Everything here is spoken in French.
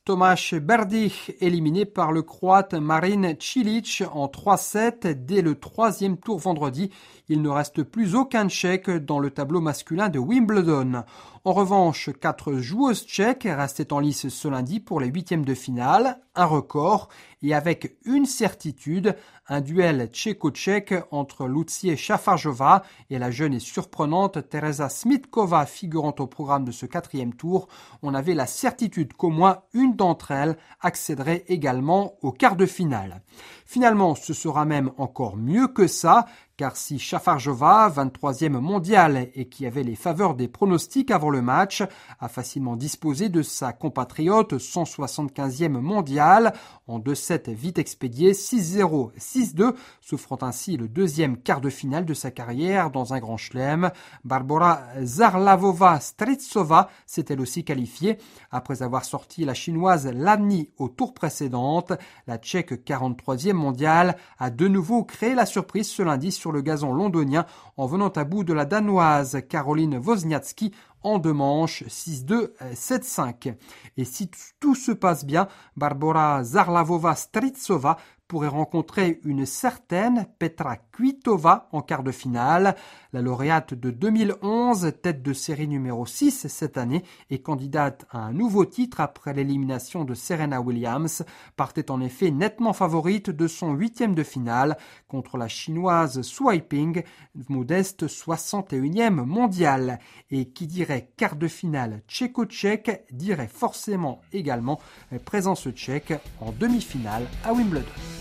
Tomáš Berdych éliminé par le Croate Marin Cilic en 3-7 dès le troisième tour vendredi. Il ne reste plus aucun Tchèque dans le tableau masculin de Wimbledon. En revanche, 4 joueuses tchèques restaient en lice ce lundi pour les huitièmes de finale, un record et avec une certitude, un duel tchéco-tchèque entre Lucie Šafářová et la jeune et surprenante Tereza Smitkova figurant au programme de ce quatrième tour. On avait la certitude qu'au moins une d'entre elles accéderait également au quart de finale. Finalement, ce sera même encore mieux que ça, car si Šafářová, 23e mondiale et qui avait les faveurs des pronostics avant le match, a facilement disposé de sa compatriote 175e mondiale en 2-7 vite expédiés 6-0, 6-2, s'offrant ainsi le deuxième quart de finale de sa carrière dans un grand chelem. Barbora Žarlavová-Strízová s'est elle aussi qualifiée. Après avoir sorti la chinoise Lani au tour précédent, la tchèque 43e mondiale a de nouveau créé la surprise ce lundi sur le gazon londonien en venant à bout de la danoise Caroline Wozniacki en 2 manches 6-2, 7-5. Et si tout se passe bien, Barbora Žarlavová-Strízová pourrait rencontrer une certaine Petra Kvitova en quart de finale. La lauréate de 2011, tête de série numéro 6 cette année et candidate à un nouveau titre après l'élimination de Serena Williams, partait en effet nettement favorite de son huitième de finale contre la chinoise Sui Ping, modeste 61e mondiale. Et qui dirait quart de finale tchéco-tchèque dirait forcément également présence tchèque en demi-finale à Wimbledon.